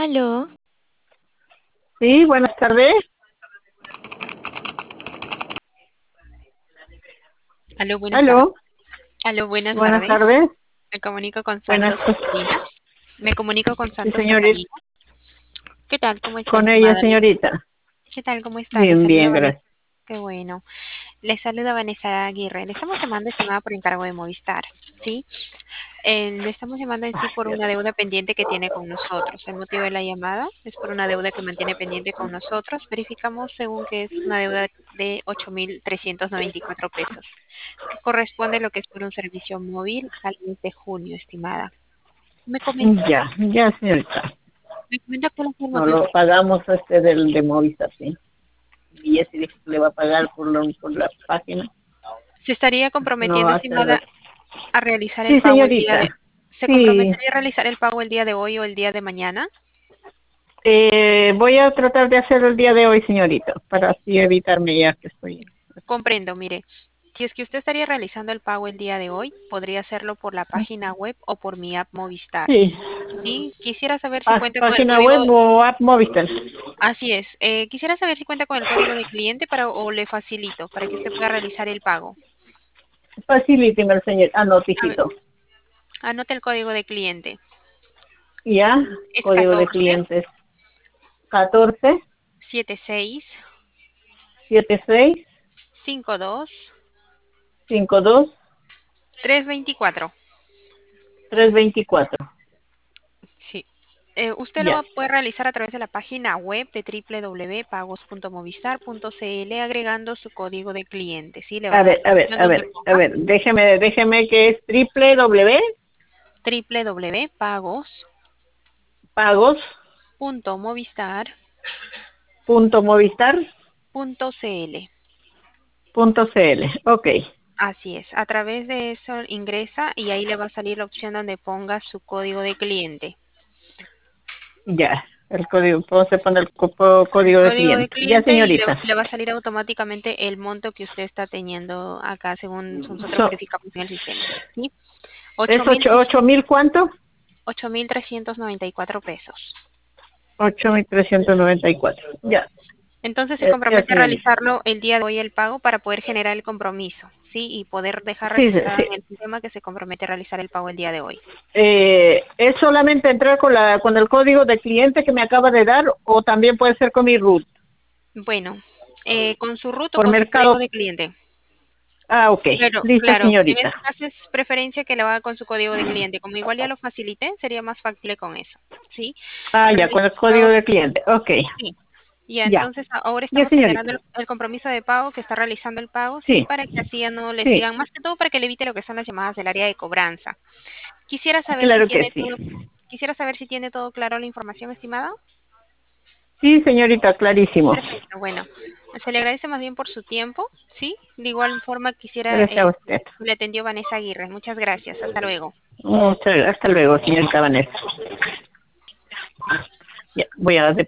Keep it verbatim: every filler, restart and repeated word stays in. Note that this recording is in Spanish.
Aló, Sí, buenas tardes. Aló, buenas tardes. Aló, Aló, buenas buenas tardes. tardes. Me comunico con Buenas, Santos Catalina. Me comunico con sí, Santos señorita. Catalina. ¿Qué tal? ¿Cómo está, Con ella, estimada? señorita. ¿Qué tal? ¿Cómo está? Le Bien, saluda bien, Vanessa. gracias. Qué bueno. Le saluda Vanessa Aguirre. Le estamos llamando, estimada, por encargo de Movistar. ¿Sí? Eh, le estamos llamando en sí Ay, por Dios. una deuda pendiente que tiene con nosotros. El motivo de la llamada es por una deuda que mantiene pendiente con nosotros. Verificamos según que es una deuda de ocho mil trescientos noventa y cuatro pesos, que corresponde a lo que es por un servicio móvil al mes de junio, estimada. Me comenta, Ya, ya, señorita. me comenta cuál es el No motivo. lo pagamos este del de Movistar, sí. Y ese dijo que le va a pagar por, lo- por la página. ¿Se estaría No comprometiendo, hace estimada, rato. a realizar el Sí, pago el día de... señorita. ¿Se Sí. comprometería a realizar el pago el día de hoy o el día de mañana? Eh, voy a tratar de hacerlo el día de hoy, señorita, para así evitarme ya que estoy. Comprendo, mire. Si es que usted estaría realizando el pago el día de hoy, podría hacerlo por la página web o por mi app Movistar. Sí. Sí, quisiera saber si Pá- cuenta con el Página código. web o app Movistar. Así es. Eh, quisiera saber si cuenta con el código de cliente para o le facilito para que usted pueda realizar el pago. Facilíteme, señor. Ah, no, A ver, tijito. anote el código de cliente. Ya, Es código de catorce clientes catorce setenta y seis setenta y seis cincuenta y dos cincuenta y dos trescientos veinticuatro. trescientos veinticuatro. Sí. Eh, usted lo va Ya. a poder realizar a través de la página web de w w w punto pagos punto movistar punto c l agregando su código de cliente. Sí, le va A a dar ver, la a ver, opción a donde ver, a ponga ver, déjeme, déjeme que es triple w w w w punto pagos pagos punto movistar punto movistar punto c l. punto cl. Ok, Así es. A través de eso ingresa y ahí le va a salir la opción donde ponga su código de cliente. ya. El código, puedo se pone el co- El código de código de cliente. Ya, cliente y le, señorita. le va a salir automáticamente el monto que usted está teniendo acá según nosotros So, verificamos en el sistema. ¿Sí? ¿Es ocho mil ocho, ocho mil cuánto? ocho mil trescientos noventa y cuatro pesos. Ocho mil trescientos noventa y cuatro. Ya, Entonces se ya, ya, compromete a señorita. realizarlo el día de hoy el pago para poder generar el compromiso, ¿sí? Y poder dejar Sí, sí, registrado sí. en el sistema que se compromete a realizar el pago el día de hoy. Eh, ¿Es solamente entrar con la con el código de cliente que me acaba de dar o también puede ser con mi root? Bueno, eh, con su ruta o Por con su código mercado. de cliente. Ah, ok. Pero, Listo, claro, en señorita. este caso es preferencia que lo haga con su código de cliente. Como igual ya lo facilité, sería más fácil con eso, ¿sí? Ah, ya, Entonces, con el código ahora- de cliente. Ok. sí. Ya, Ya. entonces ahora Ya, estamos señorita. generando el, el compromiso de pago que está realizando el pago, sí, Sí, para que así ya no le sí. sigan, más que todo para que le evite lo que son las llamadas del área de cobranza. Quisiera saber si Claro que tiene sí. todo, quisiera saber si tiene todo claro la información, estimada. Sí, señorita, clarísimo. Perfecto, bueno, se le agradece más bien por su tiempo, ¿sí? De igual forma quisiera, Gracias a eh, usted. le atendió Vanessa Aguirre. Muchas gracias, hasta luego. Muchas, hasta luego, señorita Vanessa. Ya, voy a